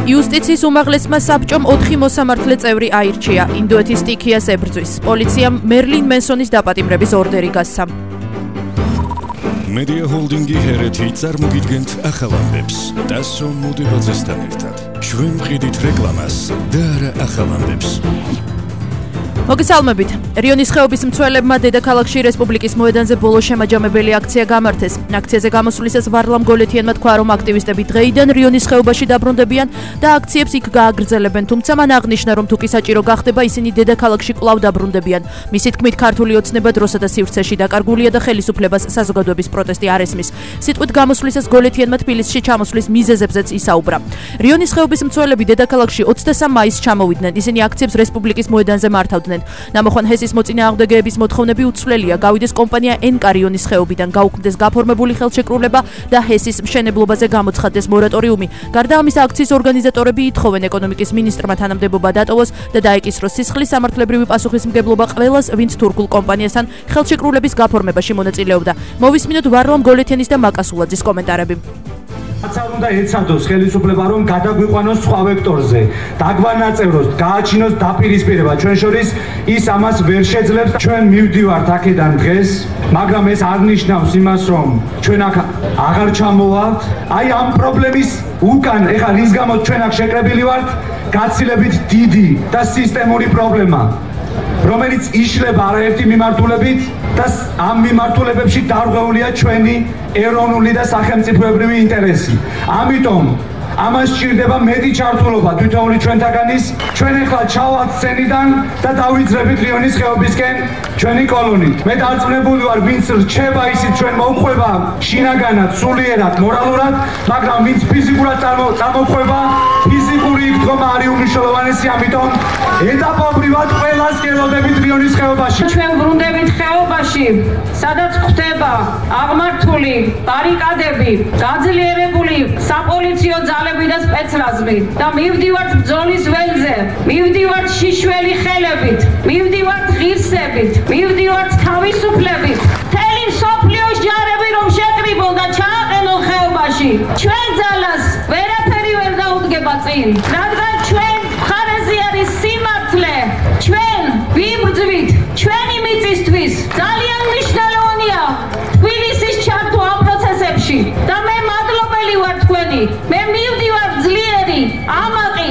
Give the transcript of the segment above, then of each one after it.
იუსტიციის უმაღლესმა საბჭომ 4 მოსამართლე წევრი აირჩია. ინდოეთის სტიქიას ებრძვის. პოლიციამ მერლინ მენსონის დაპატიმრების ორდერი გასცა. Media Holding-ი ჰერეთი წარმოგიდგენთ ახალ ამბებს. დასო მოდებაძესთან ერთად. ჩვენ ვყიდით რეკლამას და არა ახალ ამბებს. მოგესალმებით. რიონის ხეობის მცველებმა დედაქალაქში რესპუბლიკის მოედანზე ბოლო შემაჯამებელი აქცია გამართეს. აქციაზე გამოსვლისას ვარლამ გოლეთიანმა თქვა, რომ აქტივისტები დღეიდან რიონის ხეობაში დაბრუნდებიან და აქციებს იქ გააგრძელებენ, თუმცა მან აღნიშნა, რომ თუ კი საჭირო გახდება, ისინი დედაქალაქში კვლავ დაბრუნდებიან. მისი თქმით, ქართული ოცნება დროსა და სივრცეში დაკარგულია და ხელისუფლებას საზოგადოების პროტესტი არ ესმის. სიტყვით გამოსვლისას გოლეთიანმა თბილისში ჩამოსვლის მიზეზებზეც ისაუბრა. რიონის ხეობის მცველები დედაქალაქში 23 მაისს ჩამოვიდნენ. ისინი აქციებს რესპუბლიკის მოედანზე მართავდნენ. ნამოხვან ჰესის მოწინააღმდეგეების მოთხოვნები უცვლელია. გავიდეს კომპანია NK რიონის ხეობიდან, გაუქმდეს გაფორმებული ხელშეკრულება და ჰესის მშენებლობაზე გამოცხადდეს მორატორიუმი. გარდა ამისა, აქციის ორგანიზატორები ითხოვენ ეკონომიკის მინისტრმა თანამდებობა დატოვოს და დაეკისროს სისხლის სამართლებრივი პასუხისმგებლობა ყველას, ვინც თურქულ კომპანიასთან ხელშეკრულების გაფორმებაში მონაწილეობდა. მოვისმინოთ ვარლამ გოლეთიანის და მაკასულაძის კომენტარები. უნდა ეცადოს ხელისუფლება, რომ გადაგვიყვანოს სხვა ვექტორზე, დაგვანაწევროს, გააჩინოს დაპირისპირება ჩვენ შორის, ის ამას ვერ შეძლებს. ჩვენ მივდივართ აქედან დღეს, მაგრამ ეს არ ნიშნავს იმას, რომ ჩვენ აქ აღარ ჩამოვართ. აი ამ პრობლემის უკან, ეხლა რის გამოც ჩვენ აქ შეკრებილი ვართ, გაცილებით დიდი და სისტემური პრობლემა, რომელიც იშლება არაერთი მიმართულებით და ამ მიმართულებებში დარღვეულია ჩვენი ეროვნული და სახელმწიფოებრივი ინტერესი. ამიტომ ამას სჭირდება მეტი ჩართულობა თითოეული ჩვენთაგანის. ჩვენ ახლა ჩავალთ სცენიდან და დავიძრებით რიონის ხეობისკენ ჩვენი კოლონით. მე დარწმუნებული ვარ, ვინც რჩება ისიც ჩვენ მოვყვება შინაგანად, სულიერად, მორალურად, მაგრამ ვინც ფიზიკურად წამოვყვება, ფიზიკური იგდგომა არის უმნიშვნელოვანესი. ამიტომ ეტაპობრივად ყველას გელოდებით რიონის ხეობაში. ჩვენ ბრუნდებით ხეობაში, სადაც ხდება აღმართული ბარიკადები, გაძლიერებული საპოლიციო ძალები და სპეცრაზმი და მივდივართ ბრძოლის ველზე, მივდივართ შიშველი ხელებით, მივდივართ ღირსებით, მივდივართ თავისუფლებით. მთელი მსოფლიოს ჯარები რომ შეკრიბონ და ჩააყენონ ხეობაში, ჩვენ ძალას ვერაფერი ვერ დაუდგება წინ, რადგან ჩვენ მხარეზე არის სიმართლე. ჩვენ ვიბრძვით ჩვენი მიწისთვის. ძალიან მნიშვნელოვანია თბილისის ჩართვა ამ პროცესებში და მე მადლობელი ვარ თქვენი. მე მივდივარ ძლიერი, ამაყი.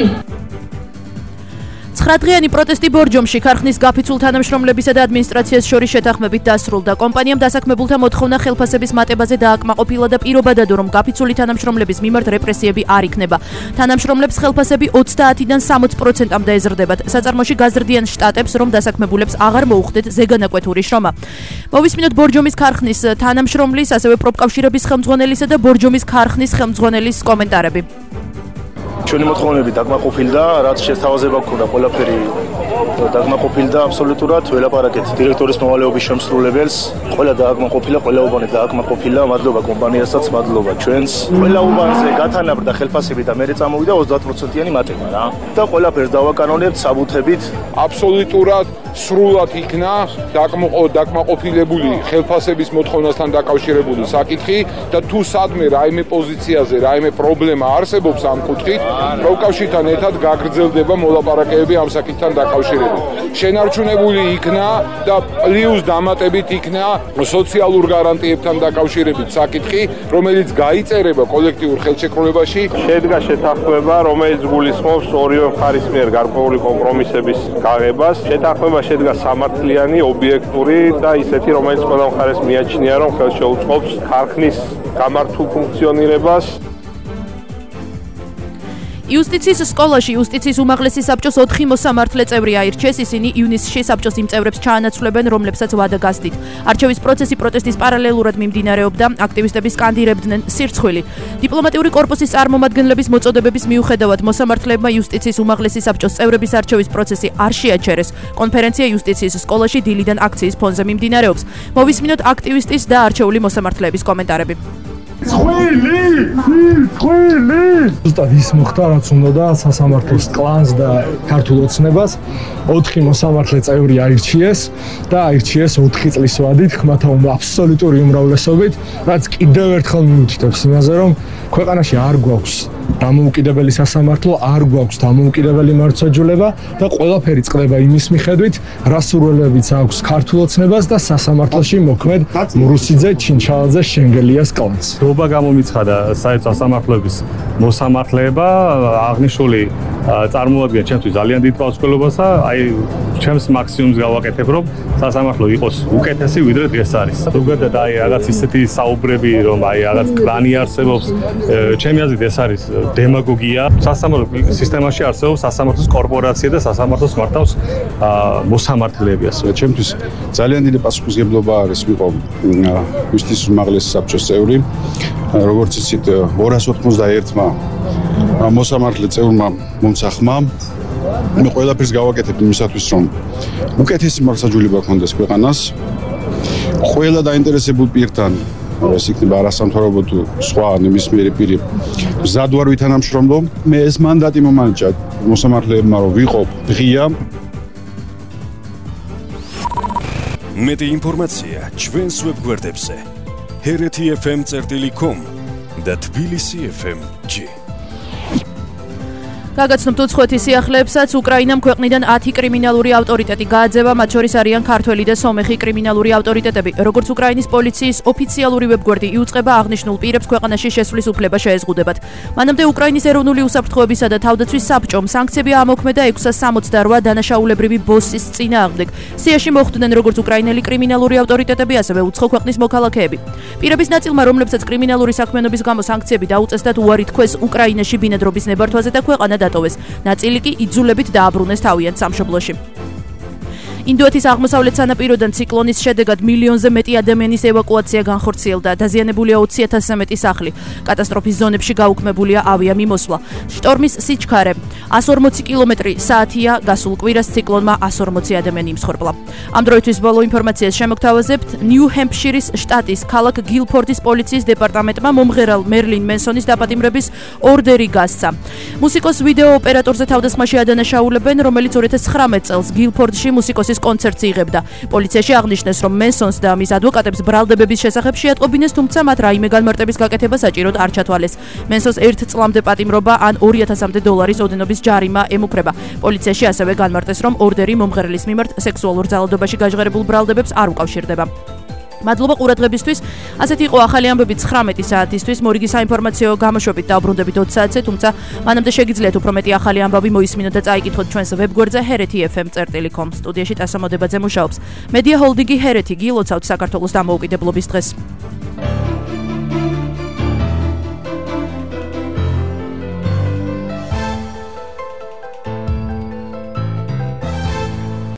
9 დღიანი პროტესტი ბორჯომში ქარხნის გაფიცულ თანამშრომლებისა და ადმინისტრაციას შორის შეთანხმებით დასრულდა. კომპანიამ დასაქმებულთა მოთხოვნა ხელფასების მატებაზე დააკმაყოფილა და პირობა დადო, რომ გაფიცული თანამშრომლების მიმართ რეპრესიები არ იქნება. თანამშრომლებს ხელფასები 30-დან 60%-მდე ეზრდებათ. საწარმოში გაზრდიან შტატებს, რომ დასაქმებულებს აღარ მოუხდეთ ზეგანაკვეთური შრომა. მოვისმინოთ ბორჯომის ქარხნის თანამშრომლის, ასევე პროფკავშირების ხელმძღვანელისა და ბორჯომის ქარხნის ხელმძღვანელის კომენტარები. ჩვენი მოთხოვნები დაკმაყოფილდა, რაც შესთავაზება ჰქონდა ყველაფერი დაკმაყოფილდა აბსოლუტურად, ველაპარაკეთ დირექტორის მოვალეობის შემსრულებელს, ყველა დააკმაყოფილა, ყველა უბანი დააკმაყოფილა, მადლობა კომპანიასაც, მადლობა ჩვენს. ყველა უბანზე გათანაბრდა ხელფასები და მერე წამოვიდა 30%-იანი მატება რა. და ყველაფერს დავაკანონებთ საბუთებით. აბსოლუტურად სრულად იქნა დაკმაყოფილებული ხელფასების მოთხოვნასთან დაკავშირებული საკითხი და თუ სადმე რაიმე პოზიციაზე, რაიმე პრობლემა არსებობს ამ კუთხით, პროფკავშირთან ერთად გაგრძელდება მოლაპარაკებები ამ საკითხთან დაკავშირებით. შენარჩუნებული იქნა და პლუს დამატებით იქნა სოციალურ გარანტიებთან დაკავშირებით საკითხი, რომელიც გაიწერება კოლექტიურ ხელშეკრულებაში. შედგა შეთანხმება, რომელიც გულისხმობს ორივე მხარის მიერ გარკვეული კომპრომისების გაღებას. შეთანხმება შედგა სამართლიანი, ობიექტური და ისეთი, რომელიც ყველა მხარეს მიაჩნია, რომ ხელს შეუწყობს ქარხნის გამართულ ფუნქციონირებას. იუსტიციის სკოლაში იუსტიციის უმაღლესი საბჭოს 4 მოსამართლე წევრი აირჩიეს. ისინი ივნისში საბჭოს იმ წევრებს ჩაანაცვლებენ, რომლებსაც ვადა გასდით. არჩევის პროცესი პროტესტის პარალელურად მიმდინარეობდა. აქტივისტები სკანდირებდნენ სირცხვილი. დიპლომატიური კორპუსის წარმომადგენლების მოწოდებების მიუხედავად მოსამართლებმა იუსტიციის უმაღლესი საბჭოს წევრების არჩევის პროცესი არ შეაჩერეს. კონფერენცია იუსტიციის სკოლაში დილიდან აქციის ფონზე მიმდინარეობს. მოვისმინოთ აქტივისტის და არჩეული მოსამართლეების კომენტარები. ზუსტად ის მოხდა, რაც უნდა და სასამართლოს კლანს და ქართულ ოცნებას 4 მოსამართლე წევრი აირჩიეს და აირჩიეს 4 წლის ვადით, ხმათა აბსოლუტური უმრავლესობით, რაც კიდევ ერთხელ მიუთითებს იმაზე, რომ ქვეყანაში არ გვაქვს დამოუკიდებელი სასამართლო, არ გვაქვს დამოუკიდებელი მართლმსაჯულება და ყველაფერი წყდება იმის მიხედვით, რა სურვილებიც აქვს ქართულ ოცნებას და სასამართლოში მოქმედ მურუსიძე, ჩინჩალაძე, შენგელიას კლანს. რობა გამომიცხადა საერთო სასამართლოების მოსამართლეება, აღნიშნული წარმოადგენს ჩემთვის ძალიან დიდ პასუხისმგებლობას და აი ჩემს მაქსიმუმს გავაკეთებ, რომ სასამართლო იყოს უკეთესი, ვიდრე დღეს არის. ზოგადად აი რაღაც ისეთი საუბრები, რომ აი რაღაც კრანი არსებობს, ჩემი აზრით ეს არის დემაგოგია. სასამართლო სისტემაში არსებობს სასამართლოს კორპორაცია და სასამართლოს მართავს მოსამართლეები ასე. ჩემთვის ძალიან დიდი პასუხისმგებლობა არის ვიყო მისთვის უმაღლესი საბჭოს წევრი, როგორც იცით 291-მა მოსამართლე წევრმა მომცახმა მე ყველაფერს გავაკეთებ იმისათვის, რომ უკეთესი მართლმსაჯულება გქონდეს ქვეყანას. ყველა დაინტერესებულ პირთან, ეს იქნება არასამთავრობო თუ სხვა ნებისმიერი პირი, მზად ვარ ვითანამშრომლო. მე ეს მანდატი მომანიჭა მოსამართლეებმა, რომ ვიყო ღია. მეტი ინფორმაცია ჩვენს ვებგვერდებზე hrt.fm.com და tbilisi.fm.g. გაგაცნობთ უცხოეთის სიახლეებსაც, უკრაინამ ქვეყნიდან 10 კრიმინალური ავტორიტეტი გააძევა, მათ შორის არიან ქართველი და სომეხი კრიმინალური ავტორიტეტები. როგორც უკრაინის პოლიციის ოფიციალური ვებგვერდი იუწყება, აღნიშნულ პირებს ქვეყანაში შესვლის უფლება შეეზღუდებათ. მანამდე უკრაინის ეროვნული უსაფრთხოებისა და თავდაცვის საბჭომ სანქციები ამოქმედა 668 დანაშაულებრივი ბოსის წინააღმდეგ. სიაში მოხვდნენ როგორც უკრაინელი კრიმინალური ავტორიტეტები, ასევე უცხო ქვეყნის მოქალაქეები. პირების ნაწილმა, რომლებსაც კრიმინალური საქმიანობის გამო სანქციები დაუწესდათ, უარი თქვეს უკრაინაში ბინადრობის ნებართვაზე და ქვეყანა დატოვეს. ნაწილი კი იძულებით დააბრუნეს თავიანთ სამშობლოში. ინდოეთის აღმოსავლეთ სანაპიროდან ციკლონის შედეგად მილიონზე მეტი ადამიანის ევაკუაცია განხორციელდა. დაზიანებულია 20,000-ზე მეტი სახლი. კატასტროფის ზონებში გაუქმებულია ავიამიმოსვლა. შტორმის სიჩქარე 140 კმ/სთ-ია, გასულ კვირას ციკლონმა 140 ადამიანი იმსხვრბლა. ამ დროისთვის ბოლო ინფორმაციას შემოგთავაზებთ. ნიუ-ჰემპშირის შტატის ქალაქ გილფორდის პოლიციის დეპარტამენტმა მომღერალ მერლინ მენსონის დაპატიმრების ორდერი გასცა. მუსიკოს ვიდეო ოპერატორზე თავდასხმაში ადანაშაულებენ, რომელიც 2019 წელს გილფორდში მუსიკოსის კონცერტს იღებდა. პოლიციაში აღნიშნეს, რომ მენსონს და მის ადვოკატებს ბრალდებების შესახებ შეატყობინეს, თუმცა მათ რაიმე განმარტების გაკეთება საჭიროდ არ ჩათვალეს. მენსონს 1 წლამდე პატიმრობა ან $2,000 ოდენობის ჯარიმა ემუქრება. პოლიციაში ასევე განმარტეს, რომ ორდერი მომღერლის მიმართ სექსუალურ ძალადობაში გაჟღერებულ ბრალდებებს არ უკავშირდება. მადლობა ყურადღებისთვის. ასეთი იყო ახალი ამბები 19 საათისთვის. მორიგი საინფორმაციო გამოშვებით დაუბრუნდებით 20 საათზე, თუმცა მანამდე შეგიძლიათ უფრო მეტი ახალი ამბავი მოისმინოთ და წაიკითხოთ ჩვენს ვებგვერდზე hrt.fm.com. სტუდიაში ტასო მოდებაძე მუშაობს. მედია ჰოლდინგი ჰერეთი გილოცავთ საქართველოს დამოუკიდებლობის დღეს.